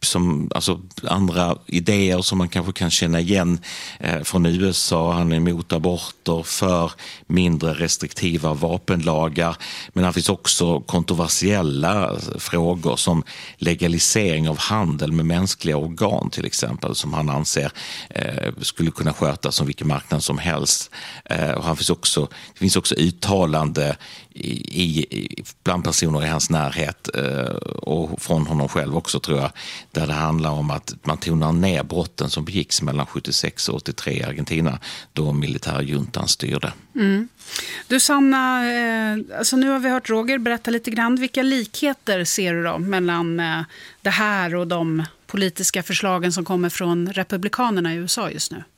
som, alltså andra idéer som man kanske kan känna igen eh, från U S A. Han är emot aborter, för mindre restriktiva vapenlagar. Men det finns också kontroversiella frågor som legalisering av handel med mänskliga organ till exempel, som han anser eh, skulle kunna skötas som vilken marknad som helst. Eh, och han finns också, det finns också uttalande i, i, bland personer i hans närhet eh, och från honom själv också tror jag, där det handlar om att man tonar ner brotten som begicks mellan sjuttiosex och åttiotre i Argentina då militärjuntan styrde. Mm. Du Sanna, eh, alltså nu har vi hört Roger berätta lite grann. Vilka likheter ser du då mellan eh, det här och de politiska förslagen som kommer från republikanerna i U S A just nu?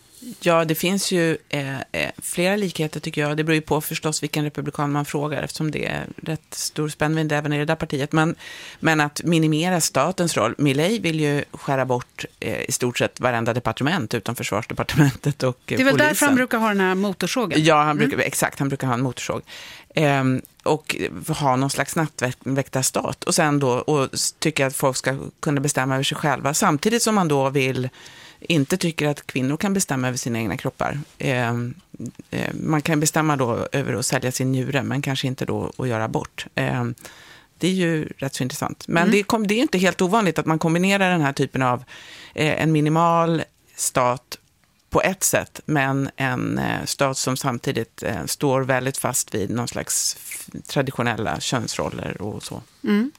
Ja, det finns ju eh, flera likheter tycker jag. Det beror ju på förstås vilken republikan man frågar eftersom det är rätt stor spännvidd även i det där partiet. Men, men att minimera statens roll. Milley vill ju skära bort eh, i stort sett varenda departement utom försvarsdepartementet och polisen. Det är väl därför han brukar ha den här motorsågen? Ja, han brukar, mm. exakt. Han brukar ha en motorsåg. Eh, och ha någon slags nattväktarstat. Och sen då och tycka att folk ska kunna bestämma över sig själva. Samtidigt som man då vill inte tycker att kvinnor kan bestämma över sina egna kroppar. Eh, eh, man kan bestämma då över att sälja sin njure, men kanske inte då att göra abort. Eh, det är ju rätt så intressant. Men mm. det, kom, det är inte helt ovanligt att man kombinerar den här typen av eh, en minimal stat på ett sätt, men en eh, stat som samtidigt eh, står väldigt fast vid någon slags traditionella könsroller och så. Mm.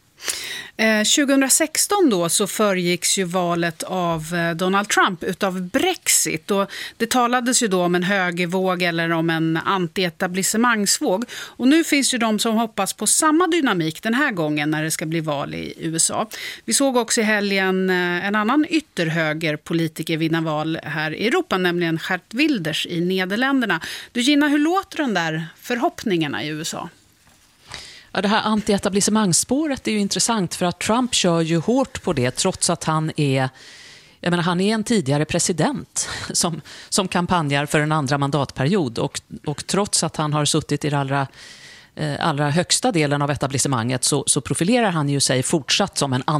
Eh, tjugohundrasexton då så föregicks ju valet av eh, Donald Trump utav Brexit och det talades ju då om en högervåg eller om en anti-etablissemangsvåg och nu finns ju de som hoppas på samma dynamik den här gången när det ska bli val i U S A. Vi såg också i helgen eh, en annan ytterhögerpolitiker vinna val här i Europa, nämligen Geert Wilders i Nederländerna. Du Gina, hur låter de där förhoppningarna i U S A? Ja, det här anti-etablissemangsspåret är ju intressant för att Trump kör ju hårt på det trots att han är, jag menar, han är en tidigare president som, som kampanjar för en andra mandatperiod och, och trots att han har suttit i det allra, eh, allra högsta delen av etablissemanget så, så profilerar han ju sig fortsatt som en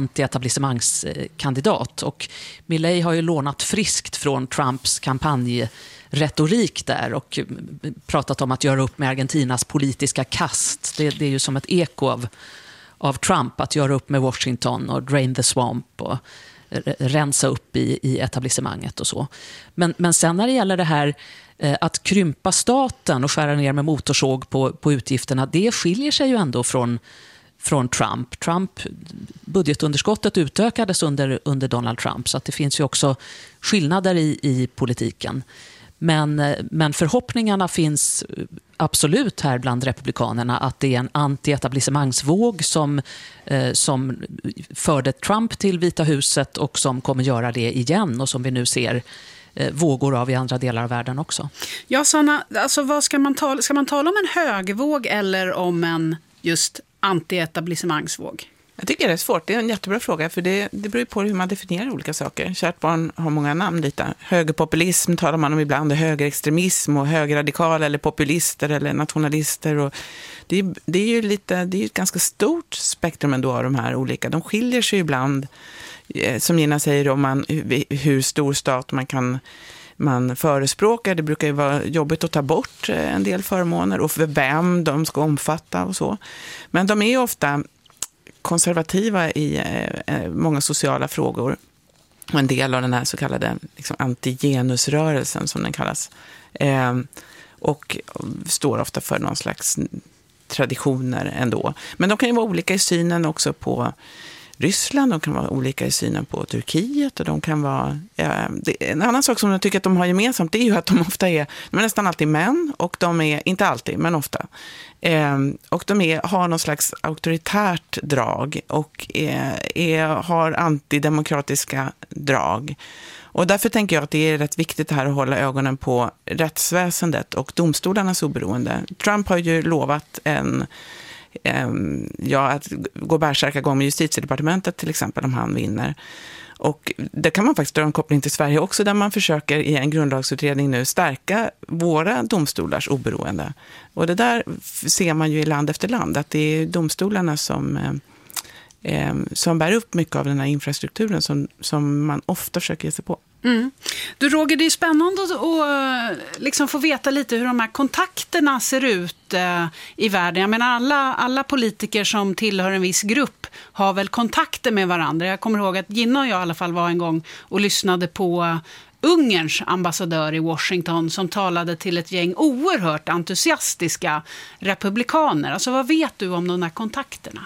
anti-etablissemangskandidat och Milley har ju lånat friskt från Trumps kampanj retorik där och pratat om att göra upp med Argentinas politiska kast. Det, det är ju som ett eko av, av Trump att göra upp med Washington och drain the swamp och rensa upp i, i etablissemanget och så. Men, men sen när det gäller det här eh, att krympa staten och skära ner med motorsåg på, på utgifterna, det skiljer sig ju ändå från från Trump. Trump, budgetunderskottet utökades under, under Donald Trump så att det finns ju också skillnader i, i politiken. Men, men förhoppningarna finns absolut här bland republikanerna att det är en anti-etablissemangsvåg som, eh, som förde Trump till Vita huset och som kommer göra det igen och som vi nu ser eh, vågor av i andra delar av världen också. Ja, Sanna, alltså vad ska man tala, ska man tala om en högervåg eller om en just anti-etablissemangsvåg? Jag tycker det är svårt. Det är en jättebra fråga för det, det beror på hur man definierar olika saker. Kärt barn har många namn lite. Högerpopulism talar man om ibland, högerextremism och högerradikal eller populister eller nationalister. Och det, är, det är ju lite, det är ett ganska stort spektrum ändå av de här olika. De skiljer sig ibland, som Gina säger, om man, hur stor stat man kan man förespråkar. Det brukar ju vara jobbigt att ta bort en del förmåner och för vem de ska omfatta och så. Men de är ju ofta konservativa i eh, många sociala frågor och en del av den här så kallade liksom, antigenusrörelsen som den kallas eh, och står ofta för någon slags traditioner ändå. Men de kan ju vara olika i synen också på Ryssland, de kan vara olika i synen på Turkiet och de kan vara eh, det, en annan sak som jag tycker att de har gemensamt det är ju att de ofta är, de är nästan alltid män och de är, inte alltid, men ofta eh, och de är, har någon slags auktoritärt drag och är, är, har antidemokratiska drag. Och därför tänker jag att det är rätt viktigt här att hålla ögonen på rättsväsendet och domstolarnas oberoende. Trump har ju lovat en ja, att gå bärsärka gång med justitiedepartementet till exempel om han vinner. Och det kan man faktiskt dra en koppling till Sverige också där man försöker i en grundlagsutredning nu stärka våra domstolars oberoende. Och det där ser man ju i land efter land att det är domstolarna som eh, som bär upp mycket av den här infrastrukturen som, som man ofta försöker ge sig på. Mm. Du Roger, det är spännande att liksom få veta lite hur de här kontakterna ser ut eh, i världen. Jag menar alla, alla politiker som tillhör en viss grupp har väl kontakter med varandra. Jag kommer ihåg att Gina och jag i alla fall var en gång och lyssnade på Ungerns ambassadör i Washington som talade till ett gäng oerhört entusiastiska republikaner. Alltså vad vet du om de här kontakterna?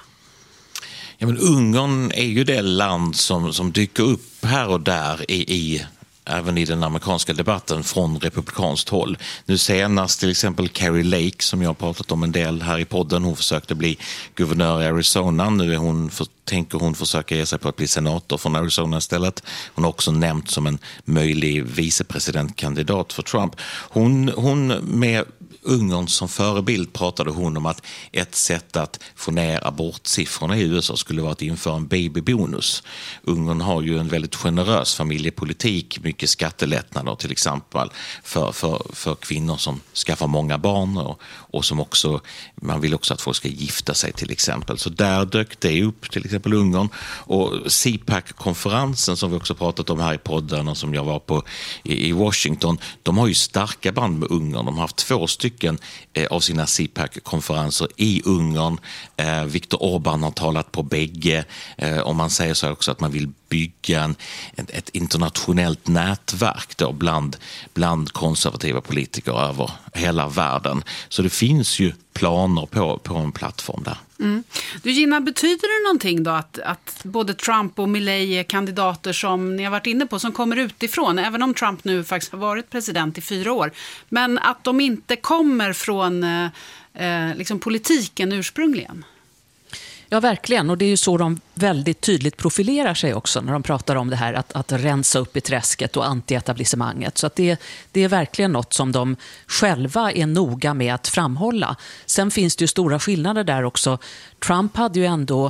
Ja, men Ungern är ju det land som, som dyker upp här och där i, i även i den amerikanska debatten från republikanskt håll. Nu senast till exempel Carrie Lake som jag har pratat om en del här i podden. Hon försökte bli guvernör i Arizona. Nu är hon, för, tänker hon försöka ge sig på att bli senator från Arizona istället. Hon har också nämnt som en möjlig vicepresidentkandidat för Trump. Hon, hon med Ungern som förebild pratade hon om att ett sätt att få ner abortsiffrorna i U S A skulle vara att införa en babybonus. Ungern har ju en väldigt generös familjepolitik, mycket skattelättnader till exempel för, för, för kvinnor som skaffar många barn och, och som också, man vill också att folk ska gifta sig till exempel. Så där dök det upp till exempel Ungern. Och C PAC-konferensen som vi också pratat om här i podden och som jag var på i, i Washington, de har ju starka band med Ungern. De har haft två stycken av sina C PAC-konferenser i Ungern. Eh, Viktor Orbán har talat på bägge. Eh, och man säger så också att man vill bygga en, ett internationellt nätverk då bland, bland konservativa politiker över hela världen. Så det finns ju planer på, på en plattform där. Mm. Du Gina, betyder det någonting då att, att både Trump och Milley är kandidater som ni har varit inne på som kommer utifrån, även om Trump nu faktiskt har varit president i fyra år, men att de inte kommer från eh, liksom politiken ursprungligen? Ja, verkligen. Och det är ju så de väldigt tydligt profilerar sig också när de pratar om det här att, att rensa upp i träsket och antietablissemanget. Så att det, det är verkligen något som de själva är noga med att framhålla. Sen finns det ju stora skillnader där också. Trump hade ju ändå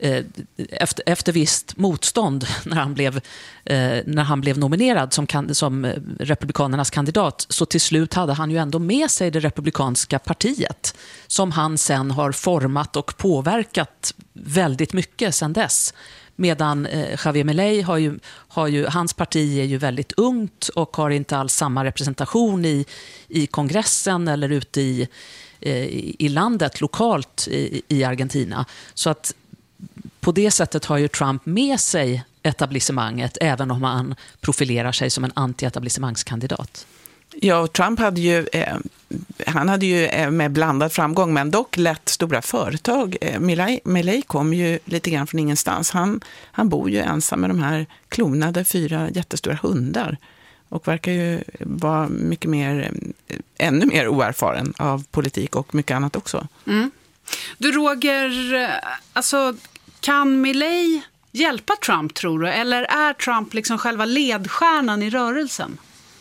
Efter, efter visst motstånd när han blev, eh, när han blev nominerad som, kan, som republikanernas kandidat, så till slut hade han ju ändå med sig det republikanska partiet som han sen har format och påverkat väldigt mycket sedan dess. Medan eh, Javier Milei har ju, har ju, hans parti är ju väldigt ungt och har inte alls samma representation i, i kongressen eller ute i, eh, i landet lokalt i, i Argentina. Så att på det sättet har ju Trump med sig etablissemanget även om han profilerar sig som en anti-etablissemangskandidat. Ja, och Trump hade ju, eh, han hade ju eh, med blandad framgång men dock lätt stora företag. Eh, Milley, Milley kom ju lite grann från ingenstans. Han, han bor ju ensam med de här klonade fyra jättestora hundar och verkar ju vara mycket mer, eh, ännu mer oerfaren av politik och mycket annat också. Mm. Du Roger, alltså kan Milley hjälpa Trump tror du? Eller är Trump liksom själva ledstjärnan i rörelsen?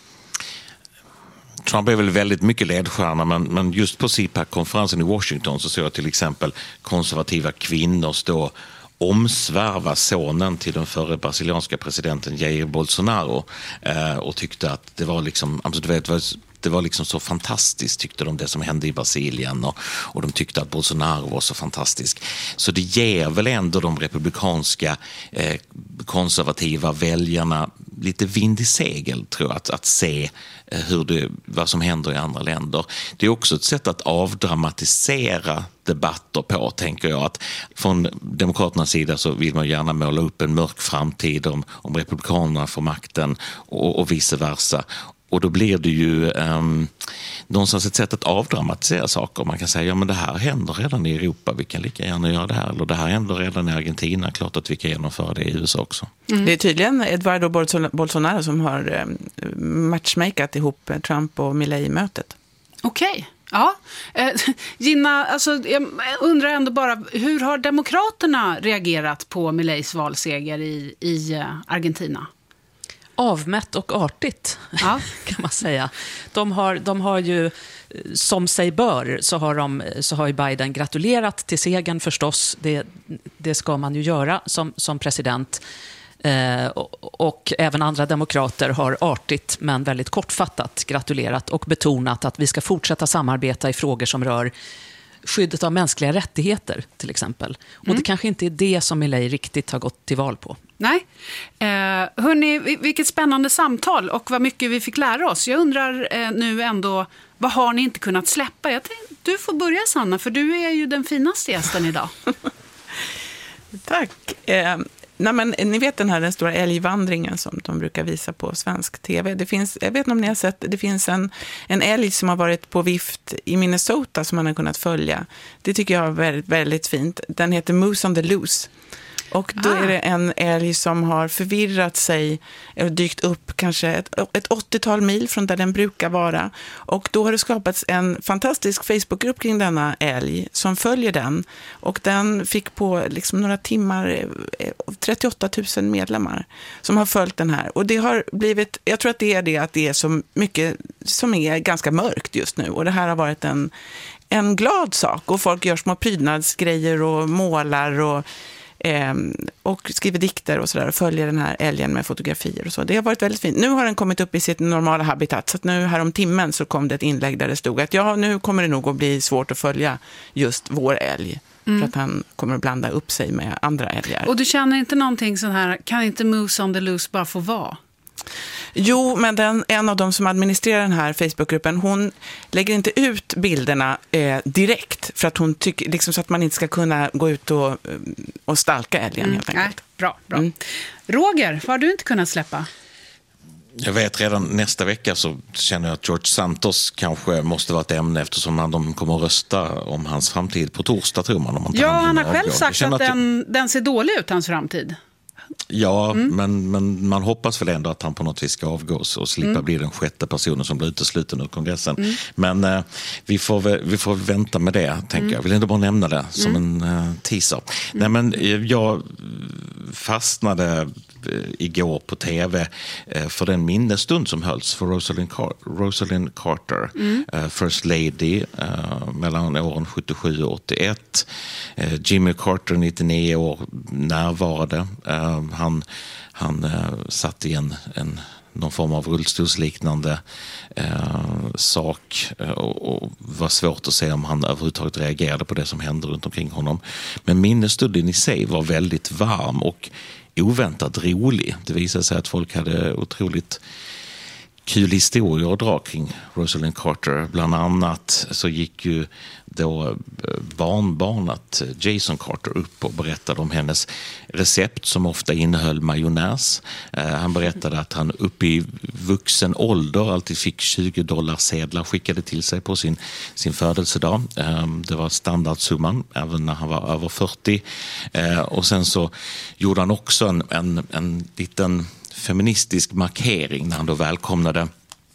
Trump är väl väldigt mycket ledstjärna, men, men just på C PAC-konferensen i Washington så såg jag till exempel konservativa kvinnor stå omsvärva sonen till den förre brasilianska presidenten Jair Bolsonaro eh, och tyckte att det var liksom, alltså du vet, det var liksom så fantastiskt tyckte de det som hände i Brasilien och, och de tyckte att Bolsonaro var så fantastisk. Så det ger väl ändå de republikanska eh, konservativa väljarna lite vind i segel tror jag, att, att se eh, hur det, vad som händer i andra länder. Det är också ett sätt att avdramatisera debatter på, tänker jag. Att från demokraternas sida så vill man gärna måla upp en mörk framtid om, om republikanerna får makten och, och vice versa. Och då blir det ju um, någonstans ett sätt att avdramatisera saker. Man kan säga, ja men det här händer redan i Europa, vi kan lika gärna göra det här. Eller det här händer redan i Argentina, klart att vi kan genomföra det i U S A också. Mm. Det är tydligen Eduardo Bolsonaro som har um, matchmakat ihop Trump och Milley-mötet. Okej. Okay. Ja, eh, Gina, alltså, jag undrar ändå bara, hur har demokraterna reagerat på Milleys valseger i, i uh, Argentina? Avmätt och artigt, ja. Kan man säga. De har, de har ju, som sig bör, så har, de, så har ju Biden gratulerat till segern förstås. Det, det ska man ju göra som, som president. Eh, och, och även andra demokrater har artigt men väldigt kortfattat gratulerat och betonat att vi ska fortsätta samarbeta i frågor som rör skyddet av mänskliga rättigheter till exempel. Och Mm. det kanske inte är det som Milei riktigt har gått till val på. Nej. Eh, hörni, vilket spännande samtal och vad mycket vi fick lära oss. Jag undrar eh, nu ändå, vad har ni inte kunnat släppa? Jag tänkte, du får börja, Sanna, för du är ju den finaste gästen idag. Tack. Eh, nej men, ni vet den här den stora älgvandringen som de brukar visa på svensk tv. Det finns, jag vet inte om ni har sett, det finns en, en älg som har varit på vift i Minnesota som man har kunnat följa. Det tycker jag är väldigt, väldigt fint. Den heter Moose on the Loose. Och då Ah. är det en älg som har förvirrat sig och dykt upp kanske ett, ett åttiotal mil från där den brukar vara. Och då har det skapats en fantastisk Facebookgrupp kring denna älg som följer den. Och den fick på liksom några timmar trettioåtta tusen medlemmar som har följt den här. Och det har blivit, jag tror att det är det att det är så mycket som är ganska mörkt just nu. Och det här har varit en, en glad sak. Och folk gör små prydnadsgrejer och målar och Eh, och skriver dikter och sådär och följer den här älgen med fotografier och så. Det har varit väldigt fint. Nu har den kommit upp i sitt normala habitat, så att nu här om timmen så kom det ett inlägg där det stod att ja, nu kommer det nog att bli svårt att följa just vår älg. Mm. För att han kommer att blanda upp sig med andra älgar. Och du känner inte någonting sån här, kan inte Moose on the Loose bara få vara? Jo, men den, en av de som administrerar den här Facebookgruppen, hon lägger inte ut bilderna eh, direkt för att hon tycker, liksom så att man inte ska kunna gå ut och, och stalka älgen mm, helt enkelt. Nej, bra, bra. Mm. Roger, vad har du inte kunnat släppa? Jag vet redan nästa vecka så känner jag att George Santos kanske måste vara ett ämne eftersom han, de kommer att rösta om hans framtid på torsdag, tror man. Om man ja, han har själv avgå. sagt att, att den, den ser dålig ut, hans framtid. Ja, mm. men, men man hoppas väl ändå att han på något vis ska avgås och slippa mm. bli den sjätte personen som blir utesluten ur kongressen. Mm. Men eh, vi, får, vi får vänta med det, tänker mm. jag. Jag vill inte bara nämna det som mm. en eh, teaser. Mm. Nej, men eh, jag fastnade eh, igår på tv eh, för den minnesstund som hölls för Rosalind, Car- Rosalind Carter, mm. eh, First Lady, eh, mellan åren sjuttiosju och åttioett. Eh, Jimmy Carter, nittionio år, närvarade. Eh, Han, han uh, satt i en, en, någon form av rullstolsliknande uh, sak uh, och, och var svårt att se om han överhuvudtaget reagerade på det som hände runt omkring honom. Men minnesstunden i sig var väldigt varm och oväntat rolig. Det visade sig att folk hade otroligt kul historier att dra kring Rosalind Carter. Bland annat så gick ju då barnbarnet Jason Carter upp och berättade om hennes recept som ofta innehöll majonnäs. Han berättade att han uppe i vuxen ålder alltid fick tjugo dollar sedlar skickade till sig på sin, sin födelsedag. Det var standardsumman även när han var över fyrtio. Och sen så gjorde han också en, en, en liten feministisk markering när han då välkomnade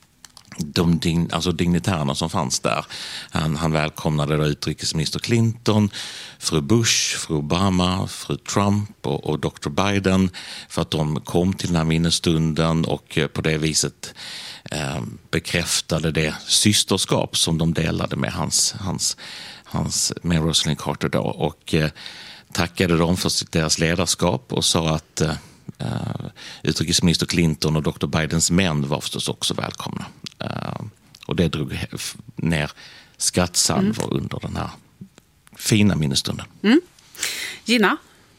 de dign, alltså dignitärerna som fanns där. Han, han välkomnade då utrikesminister Clinton, fru Bush, fru Obama, fru Trump och, och doktor Biden för att de kom till den här minnesstunden och på det viset eh, bekräftade det systerskap som de delade med hans, hans, hans med Rosalind Carter då och eh, tackade dem för deras ledarskap och sa att eh, Uh, utrikesminister Clinton och doktor Bidens män var förstås också välkomna. Uh, och det drog ner skattsalvor mm. under den här fina minnesstunden. Mm. Gina?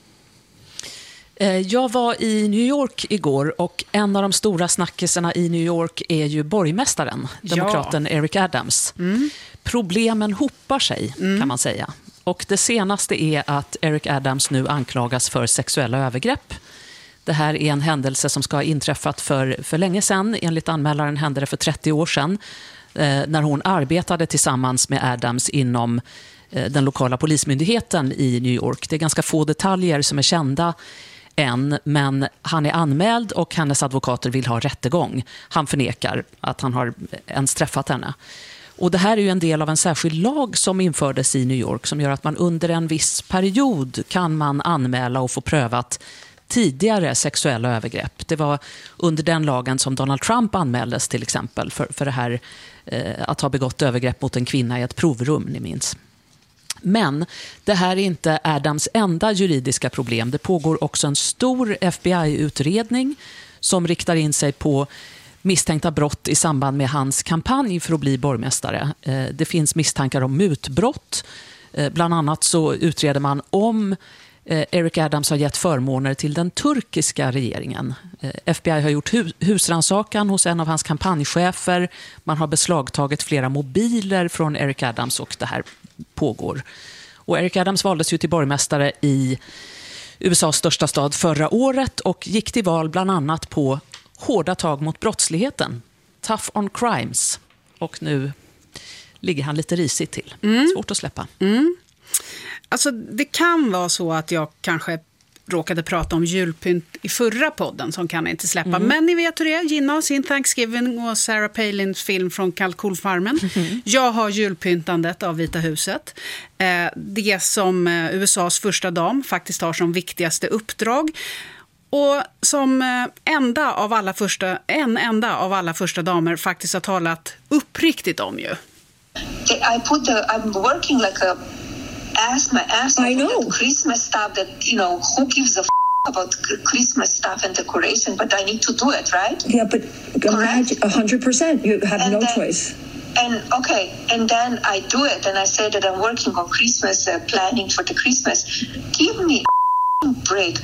Jag var i New York igår och en av de stora snackisarna i New York är ju borgmästaren, demokraten ja. Eric Adams. Mm. Problemen hopar sig, mm. kan man säga. Och det senaste är att Eric Adams nu anklagas för sexuella övergrepp. Det här är en händelse som ska ha inträffat för, för länge sedan. Enligt anmälaren hände det för trettio år sedan eh, när hon arbetade tillsammans med Adams inom eh, den lokala polismyndigheten i New York. Det är ganska få detaljer som är kända än, men han är anmäld och hennes advokater vill ha rättegång. Han förnekar att han har ens träffat henne. Och det här är ju en del av en särskild lag som infördes i New York som gör att man under en viss period kan man anmäla och få prövat tidigare sexuella övergrepp. Det var under den lagen som Donald Trump anmäldes till exempel för, för det här eh, att ha begått övergrepp mot en kvinna i ett provrum, ni minns. Men det här är inte Adams enda juridiska problem. Det pågår också en stor F B I-utredning som riktar in sig på misstänkta brott i samband med hans kampanj för att bli borgmästare. Eh, det finns misstankar om mutbrott. Bland annat så utreder man om Eric Adams har gett förmåner till den turkiska regeringen. F B I har gjort hu- husrannsakan hos en av hans kampanjchefer. Man har beslagtagit flera mobiler från Eric Adams och det här pågår. Och Eric Adams valdes ju till borgmästare i U S A:s största stad förra året och gick till val bland annat på hårda tag mot brottsligheten. Tough on crimes. Och nu ligger han lite risigt till. Mm. Svårt att släppa. Mm. Alltså det kan vara så att jag kanske råkade prata om julpynt i förra podden som kan jag inte släppa. Mm. Men ni vet hur det är. Gina och sin Thanksgiving och Sarah Palins film från Kalkonfarmen. Mm. Jag har julpyntandet av Vita huset. Eh, det som eh, U S A:s första dam faktiskt har som viktigaste uppdrag. Och som eh, enda av alla första, en enda av alla första damer faktiskt har talat uppriktigt om ju. I put the, I'm working like a ass my ass off with Christmas stuff that, you know, who gives a f*** about Christmas stuff and decoration, but I need to do it, right? Yeah, but a hundred percent, you have and no then, choice. And okay, and then I do it and I say that I'm working on Christmas, uh, planning for the Christmas. Give me a break.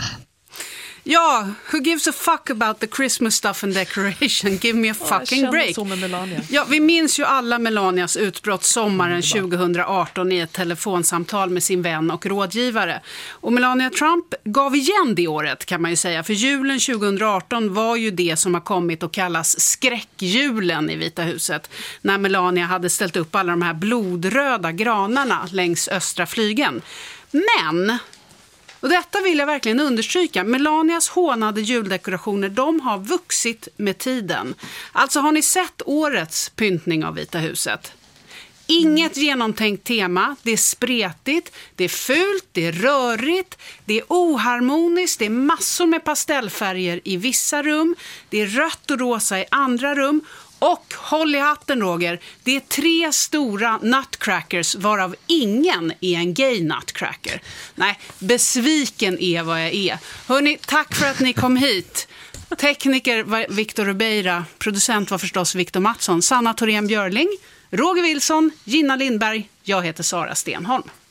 Ja, who gives a fuck about the Christmas stuff and decoration? Give me a fucking ja, break. Så med Melania. Ja, vi minns ju alla Melanias utbrott sommaren tjugohundraarton i ett telefonsamtal med sin vän och rådgivare. Och Melania Trump gav igen det året kan man ju säga. För julen tjugohundraarton var ju det som har kommit att kallas skräckjulen i Vita huset. När Melania hade ställt upp alla de här blodröda granarna längs östra flygen. Men... Och detta vill jag verkligen understryka. Melanias hånade juldekorationer, de har vuxit med tiden. Alltså har ni sett årets pyntning av Vita huset? Inget genomtänkt tema, det är spretigt, det är fult, det är rörigt, det är oharmoniskt, det är massor med pastellfärger i vissa rum, det är rött och rosa i andra rum. Och håll i hatten Roger, det är tre stora nutcrackers varav ingen är en gay nutcracker. Nej, besviken är vad jag är. Hörrni, tack för att ni kom hit. Tekniker var Victor Rubeira, producent var förstås Victor Mattsson, Sanna Thorén Björling, Roger Wilson, Gina Lindberg, jag heter Sara Stenholm.